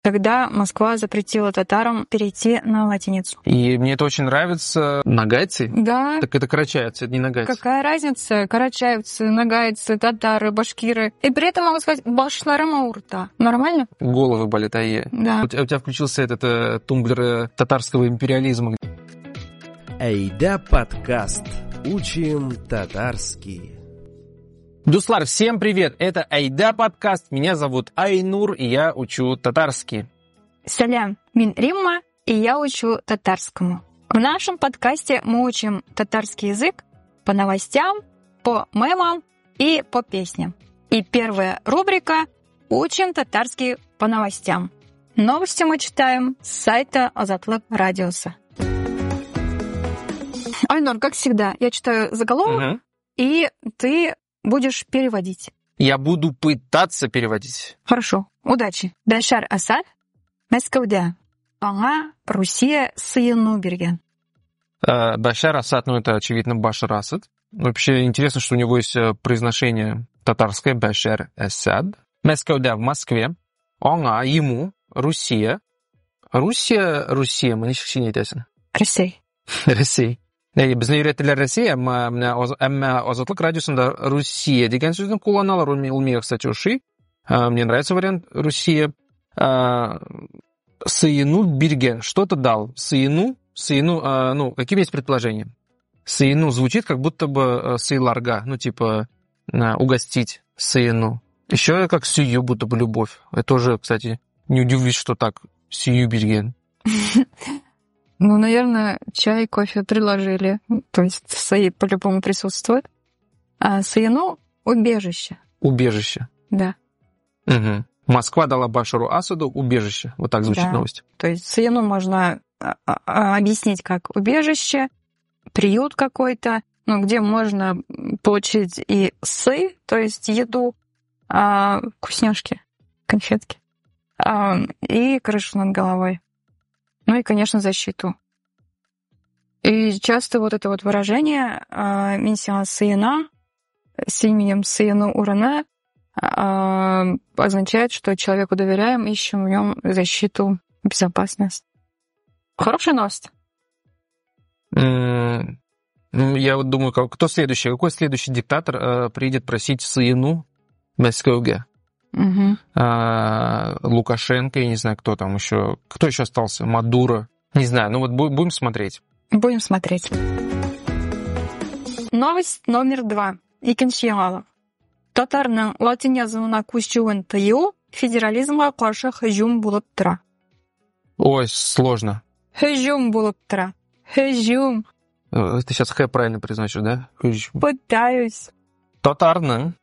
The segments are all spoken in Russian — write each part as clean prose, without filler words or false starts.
Тогда Москва запретила татарам перейти на латиницу. И мне это очень нравится. Нагайцы? Да. Так это карачаевцы, это не нагайцы. Какая разница? Карачаевцы, нагайцы, татары, башкиры. И при этом могу сказать башларым аурта. Нормально? Головы болят, Да. У тебя включился этот тумблер татарского империализма. Айда подкаст. Учим татарский. Дуслар, всем привет! Это Айда подкаст. Меня зовут Айнур, и я учу татарский. Салям, мин Римма, и я учу татарскому. В нашем подкасте мы учим татарский язык по новостям, по мемам и по песням. И первая рубрика «Учим татарский по новостям». Новости мы читаем с сайта Азатлык Радиоса. Айнур, как всегда, я читаю заголовок, и ты будешь переводить. Я буду пытаться переводить. Хорошо, удачи. Башар Асад, Мәскәүдә. Аңа Россия сыйыну биргән. Башар Асад, это очевидно Башар Асад. Вообще интересно, что у него есть произношение татарское Башар Асад. Мәскәүдә в Москве. Аңа, ему, Россия. Россия, мы ничек не айтасың. Ресей. Ресей. Біздің үйретілер Ресей, әмма Азатлык радиосында Россия деген сөзді қолданылар. Ол меня, кстати, уши. Мне нравится вариант Россия. Сыйыну бирген. Что-то дал. Сыйыну, какие есть предположения? Сыйыну звучит как будто бы сыйларга, угостить. Сыйыну. Еще как сию, будто бы любовь. Я тоже, кстати, не удивлюсь, что так. Сию бирген. Наверное, чай, кофе предложили. То есть саид по-любому присутствует. А сыйыну — убежище. Убежище. Да. Угу. Москва дала Башару Асаду убежище. Вот так звучит новость. То есть сыйыну можно объяснить как убежище, приют какой-то, где можно получить и сы, то есть еду, вкусняшки, конфетки, и крышу над головой. И, конечно, защиту. И часто вот это вот выражение «Минсиан сыйына» с именем Сыйыну Урана означает, что человеку доверяем, ищем в нем защиту, безопасность. Хорошая новость. Я вот думаю, кто следующий? Какой следующий диктатор приедет просить Сыйыну Мәскәүгә? Лукашенко, я не знаю, кто там еще. Кто еще остался? Мадуро. Не знаю, будем смотреть. Будем смотреть. Новость номер 2. Икенче яңалык. Татарның латин язуына күчүен тыю федерализмга каршы һөҗүм булып тора. Ой, сложно. Һөҗүм булып тора. Һөҗүм. Ты сейчас Х правильно произносишь, да? Пытаюсь. Татарның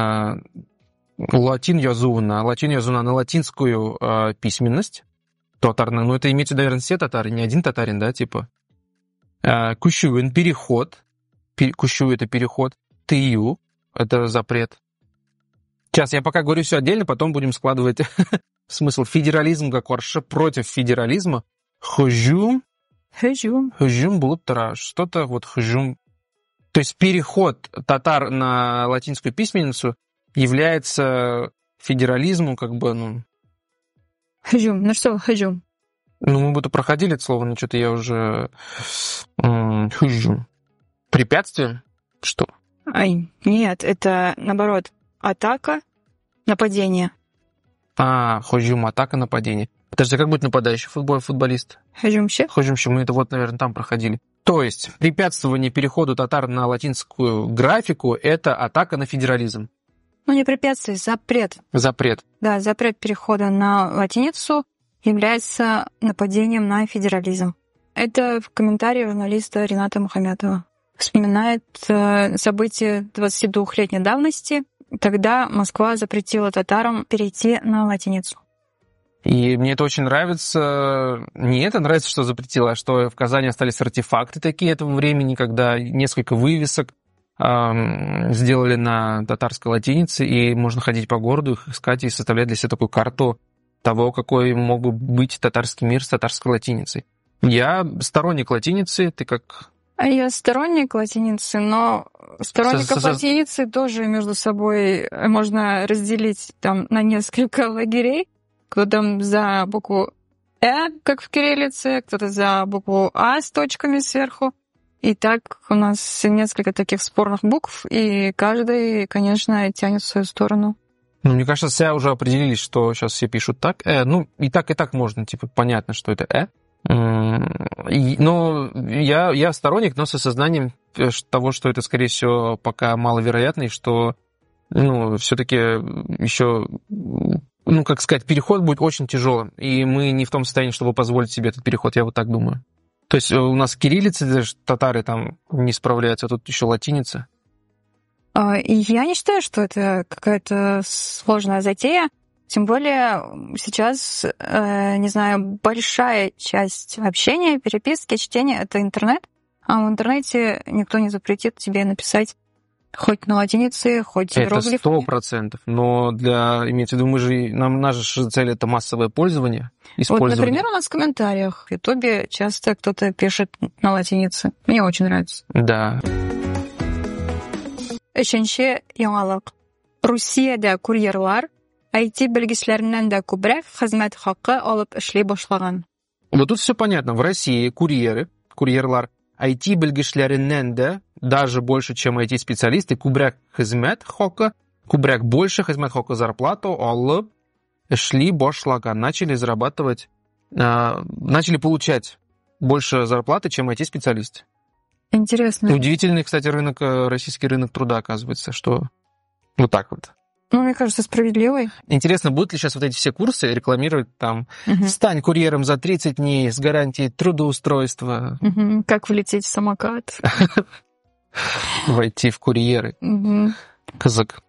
латин язуна на латинскую письменность. Татарның, это имеется, наверное, все татары, не один татарин, да, типа. Кущуин — переход. Кущу — это переход. Тыю — это запрет. Сейчас я пока говорю все отдельно, потом будем складывать смысл. Федерализм как каршы против федерализма. Һөҗүм булып тора. Что-то вот һөҗүм. То есть переход татар на латинскую письменницу является федерализмом, Һөҗүм. Что һөҗүм? Мы будто проходили это слово, но что-то я уже... Һөҗүм. Препятствие? Что? Нет, это наоборот. Атака, нападение. Һөҗүм, атака, нападение. Подожди, как будет нападающий футболист? Һөҗүмче. Мы это наверное, там проходили. То есть препятствование переходу татар на латинскую графику — это атака на федерализм. Не препятствие, запрет. Запрет. Да, запрет перехода на латиницу является нападением на федерализм. Это в комментарии журналиста Рената Мухаметова. Вспоминает события 22-летней давности. Тогда Москва запретила татарам перейти на латиницу. И мне это очень нравится. Не это нравится, что запретила, а что в Казани остались артефакты такие этого времени, когда несколько вывесок сделали на татарской латинице, и можно ходить по городу, их искать и составлять для себя такую карту того, какой мог бы быть татарский мир с татарской латиницей. Я сторонник латиницы, ты как? Я сторонник латиницы, но сторонников латиницы тоже между собой можно разделить на несколько лагерей. кто-то за букву как в кириллице, кто-то за букву А с точками сверху. И так у нас несколько таких спорных букв, и каждый, конечно, тянет в свою сторону. Ну, мне кажется, все уже определились, что сейчас все пишут так. Ну, и так можно, типа, понятно, что это Но я сторонник, но с осознанием того, что это, скорее всего, пока маловероятно, и что, все-таки еще, как сказать, переход будет очень тяжелым, и мы не в том состоянии, чтобы позволить себе этот переход, я вот так думаю. То есть у нас кириллица, даже татары там не справляются, а тут еще латиница. Я не считаю, что это какая-то сложная затея. Тем более сейчас, не знаю, большая часть общения, переписки, чтения — это интернет. А в интернете никто не запретит тебе написать хоть на латинице, хоть иероглифами. Это 100%. Но имеется в виду, наша цель — это массовое пользование, использование. Вот, например, у нас в комментариях в Ютубе часто кто-то пишет на латинице. Мне очень нравится. Да. Үшінші яңалык. Русиядә курьерлар IT белгечләреннән дә күбрәк хезмәт хакы алып эшли башлаган. Вот тут все понятно. В России курьерлар IT белгечләреннән дә, даже больше, чем IT-специалисты, күбрәк хезмәт хакы, күбрәк больше хезмәт хакы зарплату алып эшли башлаган. Начали получать больше зарплаты, чем IT-специалисты. Интересно. Удивительный, кстати, российский рынок труда, оказывается, что вот так вот. Мне кажется, справедливый. Интересно, будут ли сейчас вот эти все курсы рекламировать там «Стань курьером за 30 дней с гарантией трудоустройства». Как влететь в самокат. Войти в курьеры. Казак.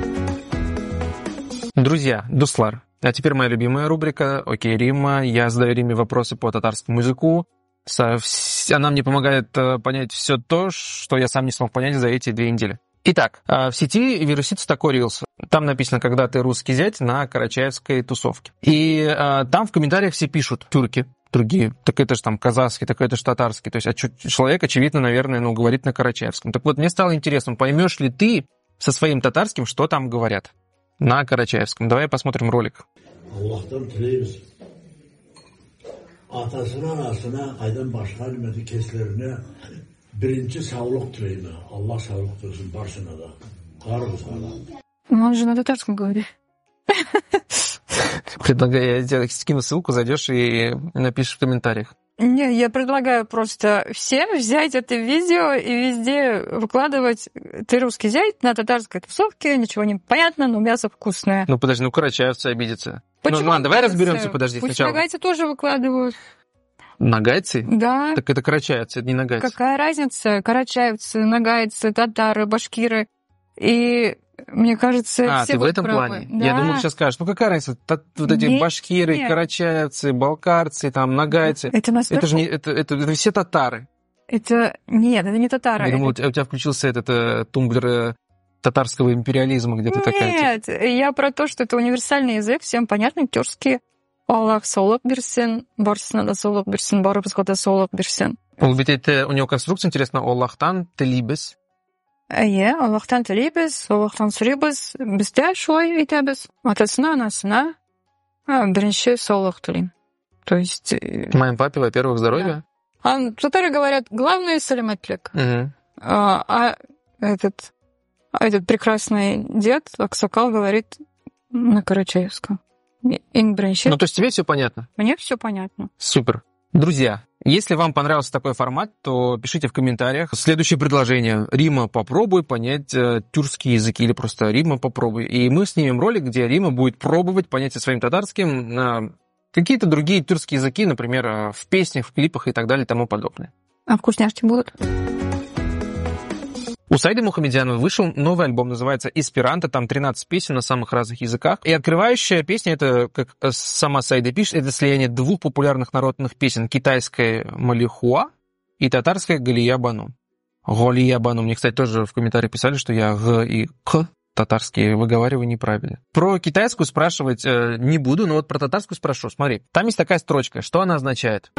Друзья, Дуслар. А теперь моя любимая рубрика «Окей, Римма». Я задаю Риме вопросы по татарскому языку. Она мне помогает понять все то, что я сам не смог понять за эти 2 недели. Итак, в сети вирусится такой рилс. Там написано «Когда ты русский зять» на карачаевской тусовке. И там в комментариях все пишут, тюрки, другие, так это же там казахский, так это же татарский. То есть человек, очевидно, наверное, говорит на карачаевском. Так вот, мне стало интересно, поймешь ли ты со своим татарским, что там говорят на карачаевском? Давай посмотрим ролик. Atasına anasına aydan başka bilmedi keslerine birinci sağlık dileyim. Allah sağlık versin başına da. Karı sağlık. Он же на татарском говорит. Предлагаю, я тебе скину ссылку, зайдешь и напишешь в комментариях. Не, я предлагаю просто всем взять это видео и везде выкладывать «Ты русский зять» на татарской тусовке, ничего не понятно, но мясо вкусное. Подожди, карачаевцы обидятся. Почему? Ладно, давай разберемся, подожди, Пусть сначала. нагайцы тоже выкладывают. Нагайцы? Да. Так это карачаевцы, это не нагайцы. Какая разница? Карачаевцы, нагайцы, татары, башкиры. И мне кажется, все ты в этом правы. плане? Да. Я думал, ты сейчас скажешь, какая разница? Вот эти башкиры, карачаевцы, балкарцы, там, нагайцы. Это же не, это все татары. Нет, это не татары. Я думал, у тебя включился этот тумблер татарского империализма, где-то такая. Нет, я про то, что это универсальный язык, всем понятный, тюркский. Аллах саулык берсин, барсына да саулык берсин, барыбызга да саулык берсин. У него конструкция интересна. Аллахтан телибез. Аллахтан телибез, Аллахтан сұрайбыз, бізде шулай айтабыз. Атасына, анасына бірінші саулык тілейм. То есть... Моим папе, во-первых, здоровья. Да. Татары говорят, главное саламатлик. Этот прекрасный дед, Аксакал, говорит на карачаевском. То есть тебе все понятно? Мне все понятно. Супер. Друзья, если вам понравился такой формат, то пишите в комментариях следующее предложение. Рима, попробуй понять тюркские языки, или просто Рима, попробуй. И мы снимем ролик, где Рима будет пробовать понять со своим татарским какие-то другие тюркские языки, например, в песнях, в клипах и так далее и тому подобное. А вкусняшки будут? У Саиды Мухамедяновой вышел новый альбом, называется «Эсперанто», там 13 песен на самых разных языках. И открывающая песня, это, как сама Саида пишет, это слияние 2 популярных народных песен, китайская «Малихуа» и татарская «Галия Бану». «Галия Бану». Мне, кстати, тоже в комментариях писали, что я «г» и «к» татарские выговариваю неправильно. Про китайскую спрашивать не буду, но вот про татарскую спрошу. Смотри, там есть такая строчка. Что она означает?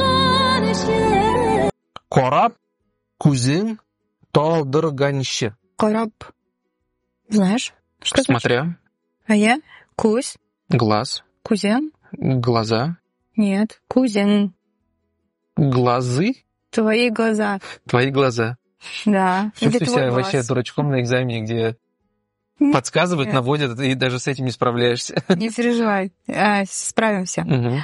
Кораб, кузин, толдырганщи. Кораб. Знаешь, что значит? Смотря. А я? Кусь. Глаз. Кузен. Глаза. Нет. Кузен. Глазы. Твои глаза. Твои глаза. Да. Или Чувствую твой себя глаз. вообще дурачком на экзамене, где Нет. подсказывают, наводят, и даже с этим не справляешься. Не переживай. Справимся. Мгм.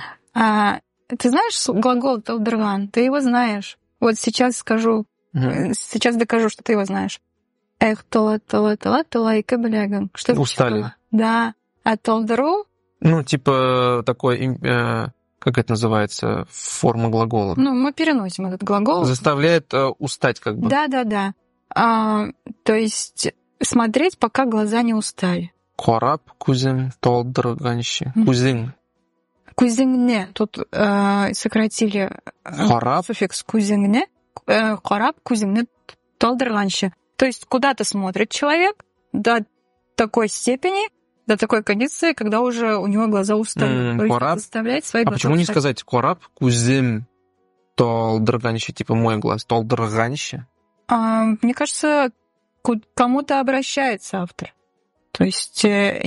Ты знаешь глагол талдырган? Ты его знаешь. Вот сейчас скажу. Мгм. Сейчас докажу, что ты его знаешь. Эх, тола, и кабеляган. Что это Устали. такое? Да. А толдыру? Ну, типа такой, как это называется, форма глагола. Ну, мы переносим этот глагол. Заставляет устать как бы. Да. То есть смотреть, пока глаза не устали. Кораб, кузин, толдырганщи. Мгм. Кузин. Кузингне. Тут сократили Кораб. суффикс кузингне. Кораб, кузингне, толдырганщи. То есть куда-то смотрит человек до такой степени, до такой кондиции, когда уже у него глаза устали. То есть Кораб. заставлять свои А глаза почему не устать. сказать кораб, кузин, толдырганщи, типа мой глаз, толдырганщи? Мне кажется, кому-то обращается автор. То есть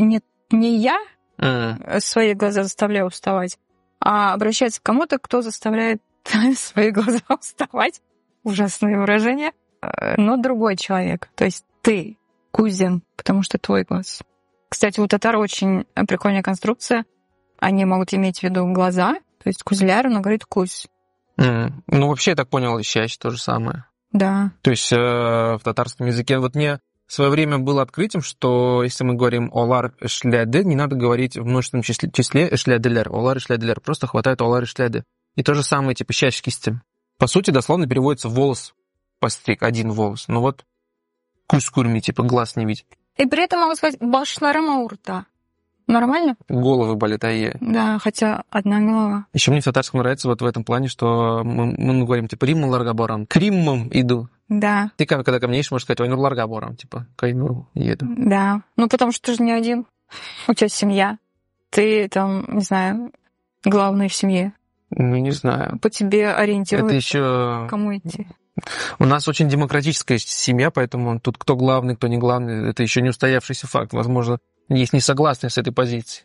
не я свои глаза заставляю уставать, а обращается к кому-то, кто заставляет свои глаза уставать. Ужасное выражение. Но другой человек. То есть ты, кузен, потому что твой глаз. Кстати, у татар очень прикольная конструкция. Они могут иметь в виду глаза, то есть кузляр, но говорит кусь. Ну, вообще, я так понял, щащ то же самое. Да. То есть в татарском языке вот мне в свое время было открытием, что если мы говорим олар шляды, не надо говорить в множественном числе шлядылер, олар и шлядылер, просто хватает олар и шляды. И то же самое, типа щащ кисти. По сути, дословно переводится волос постриг, один волос. Ну вот кусь-курми, типа глаз не видеть. И при этом могу сказать башларым аурта. Нормально? Головы болят, Да, хотя одна голова. Еще мне в татарском нравится вот в этом плане, что мы говорим, типа, риммаларга борам, к риммам иду. Да. Ты когда ко мне едешь, можешь сказать, ойнурларга борам, типа, к Айнуру еду. Да. Ну, потому что ты же не один. У тебя семья. Ты там, не знаю, главный в семье. Ну, не знаю. По тебе ориентируют. Это еще... Кому идти? У нас очень демократическая семья, поэтому тут кто главный, кто не главный, это еще не устоявшийся факт. Возможно, есть несогласные с этой позицией.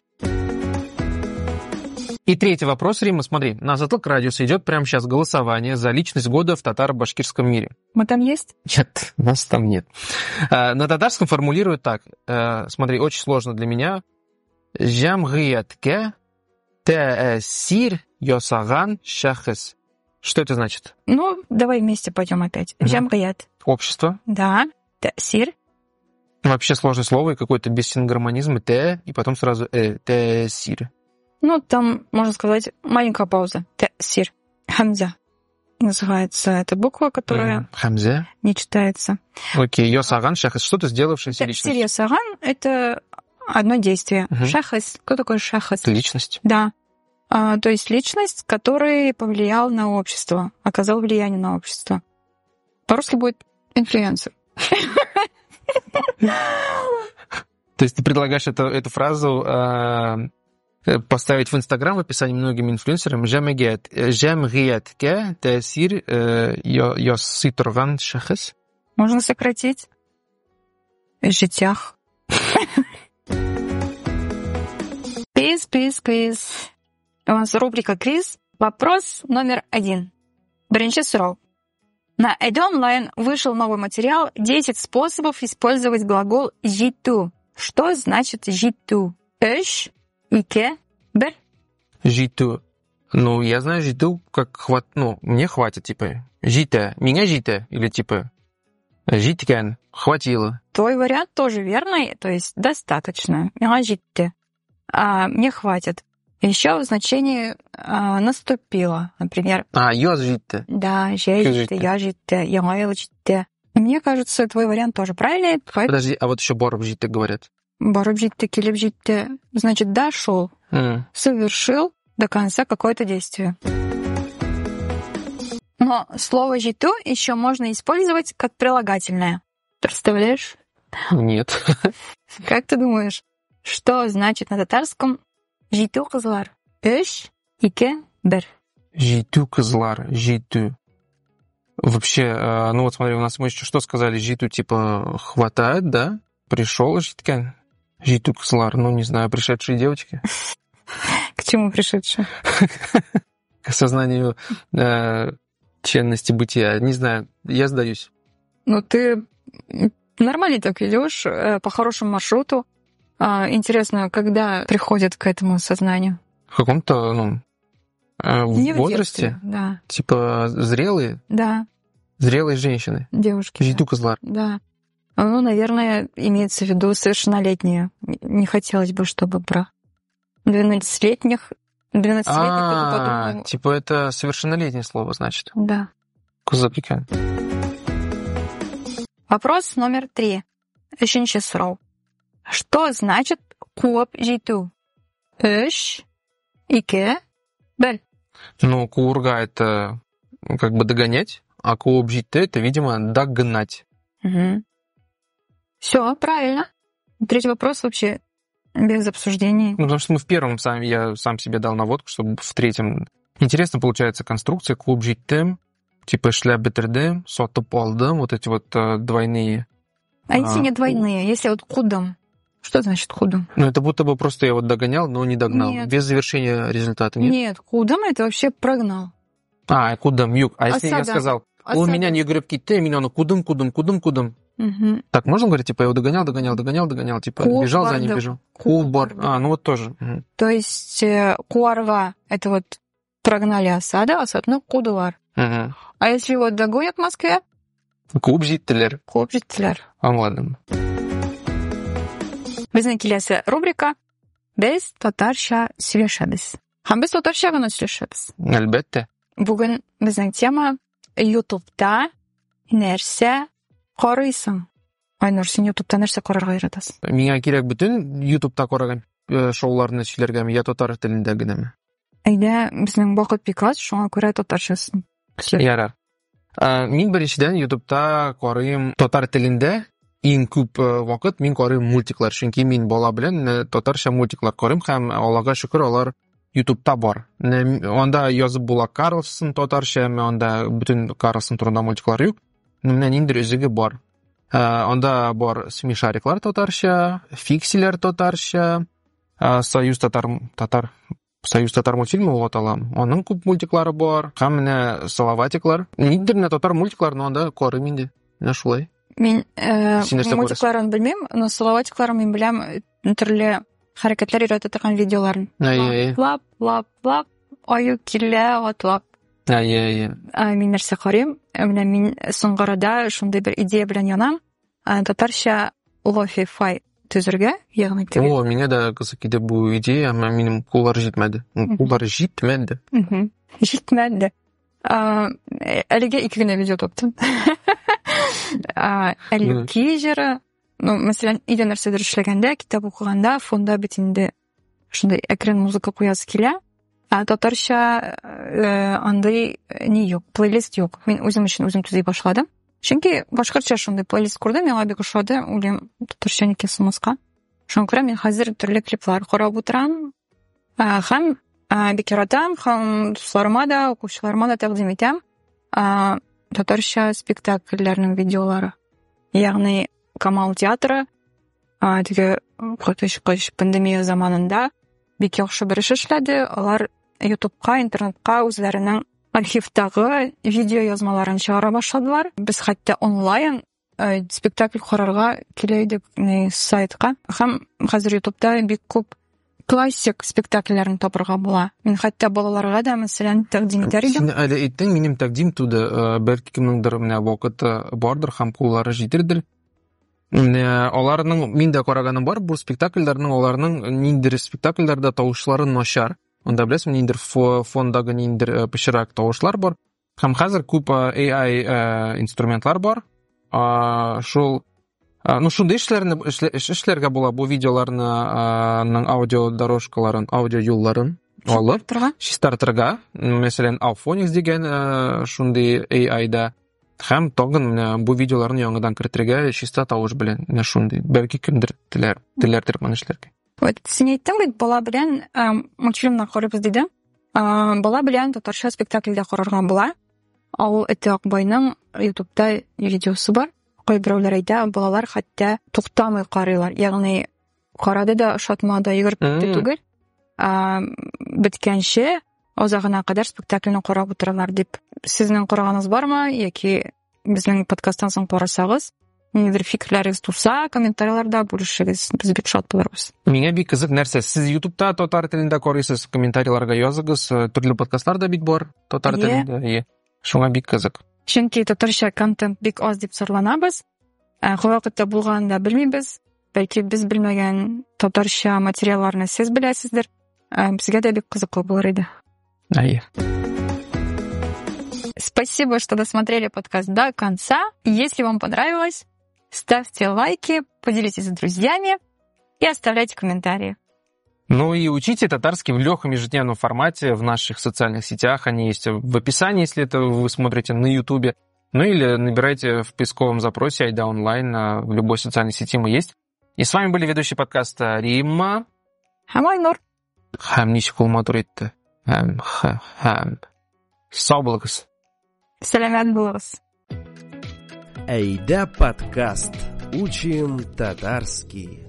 И третий вопрос, Рима, смотри. На Затлак Радиуса идет прямо сейчас голосование за личность года в татаро-башкирском мире. Мы там есть? Нет, нас там нет. На татарском формулируют так. Смотри, очень сложно для меня. Жамгиятке теэсир йосаган шахес. Что это значит? Ну, давай вместе пойдем опять. Жамгият. Общество. Да. Сир. Вообще сложное слово и какой-то бессингармонизм. И потом сразу теэсир. Ну, там, можно сказать, маленькая пауза. Сир. Хамза. Называется эта буква, которая Хамзе. не читается. Окей, йосаган шахес. Что-то сделавшееся личность. Сир йосаган — это одно действие. Шахес. Кто такой шахес? Личность. Да. То есть личность, который повлиял на общество, оказал влияние на общество. По-русски будет инфлюенсер. То есть ты предлагаешь эту фразу поставить в Инстаграм в описании многим инфлюенсерам. Жамгиятке теэсир йоситурган шахес. Можно сократить. Житях. Квиз. У нас рубрика «Квиз». Вопрос номер 1. Бірінші сұрау. На EduOnline вышел новый материал «10 способов использовать глагол «житу». Что значит «житу»? Үш, ике, бір. Житу. Ну, я знаю житу как мне хватит, типа, жите, меня жите, или типа, житкен, хватило. Твой вариант тоже верный, то есть достаточно. Меня житте. Мне хватит. Еще в значении наступило, например. Ёз житте. Да, житте, я житте, яңа житте. Мне кажется, твой вариант тоже правильный. Подожди, а вот еще боров житте говорят. Боров житте, келеп житте. Значит, дошел, совершил до конца какое-то действие. Но слово «житу» еще можно использовать как прилагательное. Представляешь? Нет. Как ты думаешь, что значит на татарском «житу кызлар»? Үш, ике, бір. Житу кызлар, житу. Вообще, ну вот смотри, у нас мы еще что сказали, житу типа хватает, да? Пришел житкен. Житу кызлар, ну не знаю, пришедшие девочки. К чему пришедшие? К осознанию ценности бытия. Не знаю, я сдаюсь. Ну, ты нормально так идешь по хорошему маршруту. Интересно, когда приходят к этому сознанию? В каком-то, ну, Не в возрасте? детстве, да. Типа зрелые женщины. Девушки. Житу кызлар. Да. Ну, наверное, имеется в виду совершеннолетние. Не хотелось бы, чтобы про 12-летних только подумал. Типа это совершеннолетнее слово, значит. Да. Кузапикан. Вопрос номер 3. Үшінші сұрау. Что значит көп житу? 3, 2, 1. Ну, куурга это как бы догонять, а куоп житте это, видимо, догнать. Угу. Все, правильно. Третий вопрос вообще без обсуждений. Ну, потому что мы в первом я сам себе дал наводку, чтобы в третьем... Интересно получается конструкция куоп житте, типа шля бетерде, сотып алдым, вот эти вот двойные. А эти не двойные, если вот кудом. Что значит кудом? Ну, это будто бы просто я вот догонял, но не догнал. Нет. Без завершения результата, нет? Нет, кудом это вообще прогнал. Кудам, юг. А если я сказал, у меня не греб китте, меня он кудым. Угу. Так можно говорить, типа, я его догонял, типа, бежал за ним, бежал. Кубар. Ну вот тоже. То есть куарга — это вот прогнали осада, осадно кудуар. Угу. А если его догонят в Москве? Куб життелер. Ладно. Біздің келесі рубрика «Біз татарша сөйлешеміз». Біз татарша ғана сөйлешеміз. Әлбәттә. Бүгін біздің тема YouTube'да нәрсе қарайсың. Айнұр, сен YouTube'да нәрсе қарарға үйретесің? Миңа кирәк бүтін YouTube'да караган шоуларны сөйләргәме, я татар телендә генәме? Әйдә, безнең вакыт бик аз, шуңа күрә татарчасын. Ярар. Мин беренчедән YouTube'да карыйм татар телендә. Иң күп вакыт мин карыйм мультиклар, чөнки мин бала белән татарча мультиклар карыйм һәм Аллага шөкер, алар YouTube'да бар. Анда язып була Карлсон татарча, анда бүтән Карлсон турында мультиклар юк. Менә ниндер үзеге бар. Анда бар смешариклар татарча, фиксилер татарча, Союз татар мультфильмы булат алам. Аның күп мультиклары бар. Һәм менә Салаватиклар. Ниндер татар мультикларын анда карыйм инде. Менә шулай. Мин мультикларын белмим, но Салаватикларын мин беләм, төрле хәрәкәтләр өйрәтә торган видеоларын. Лап, аю килә, атлап. Мин нәрсә карыйм? Менә мин соңгырада шундый бер идея белән янам. Татарча лофи-фай төзергә, ягъни О, миңа да кызык иде бу идея, әмма минем куллар җитмәде. Җитмәде. Әлегә 2 генә видео топтым. Әлеге җыры, ну, мәсәлән, идә нәрсәдер эшләгәндә, китап укыганда, фонда бит инде шундай әкрен музыка куясы килә. Татарча андай ни юк, плейлист юк. Мин үзем өчен үзем төзи башладым. Чөнки башкача шундай плейлист курдым, миңа бик ошады, үлем татарча нике сумаска. Шуңа күрә мин хәзер төрле клиплар карап утырам. Һәм бик яратам, һәм дусларыма да, укучыларыма да тәкъдим итәм. Татарча спектакльләрнең видеолары. Ягъни Камал театры, теге котышкыч пандемия заманында бик яхшы бер эш эшләде. Алар YouTube'ка, интернетка үзләренең архивтагы видео язмаларын чыгара башладылар. Без хәтта онлайн спектакль карарга килә идек сайтка. Һәм хәзер YouTube'да бик күп классик спектакльләрен табырга була. Мин хәтта балаларга да, мәсәлән, тәкъдим итәр идем. Син әле әйттең, минем тәкъдим туды. Бәлки кемнеңдер менә вакыты бардыр һәм куллары җитәрдер. Аларның мин дә караганым бар, бу спектакльләрнең аларның ниндер спектакльләрдә тавышлары начар. Анда беләсең, ниндер фондагы ниндер пычрак тавышлар бар. Һәм хәзер күп AI инструментлар бар. Шул шундай эшләргә була бу видеоларны аудио дорожкаларын, аудио юлларын алып чистартырга. Мәсәлән, Auphonics дигән шундай AI-да. Һәм тагын бу видеоларны яңадан кертергә чиста тавыш белән. Шундай. Бәлки кемдер теләр моны эшләргә. Вот син әйттең бит, бала белән мультфильмны карыйбыз диде. Бала белән татарча спектакльдә карарга була. Ал Эте Акбайның YouTube'да видеосы бар. Кайберәүләр әйтә, балалар хәтта туктамый карыйлар. Ягъни карады да шатмады, йөгереп китте түгел. Биткәнче озагына кадәр спектакльне карап утыралар дип. Сезнең караганыз бармы, яки безнең подкасттан соң карасагыз, нидер фикерләрегез булса, комментарийларда бүлешегез. Без бик шат булырбыз. Миңа бик кызык нәрсә. Сез YouTube'та татар телендә карыйсыз, комментарийларга языгыз. Төрле подкастлар да бит бар татар телендә. Шуңа бик кызык. Чөнки татарча контент бик аз дип сорланабыз. Вакытта булганында белмибез. Бәлки без белмәгән татарча материалларны сез беләсездер. Безгә дә бик кызыклы булыр иде. Спасибо, что досмотрели подкаст до конца. Если вам понравилось, ставьте лайки, поделитесь с друзьями и оставляйте комментарии. Ну и учите татарский в легком ежедневном формате в наших социальных сетях. Они есть в описании, если это вы смотрите на YouTube. Ну или набирайте в поисковом запросе Айда онлайн, в любой социальной сети мы есть. И с вами были ведущие подкаста Римма. Хамайнур. Ничек ул матур итте. Сау булыгыз. Сәламәт булыгыз. Айда подкаст. Учим татарский.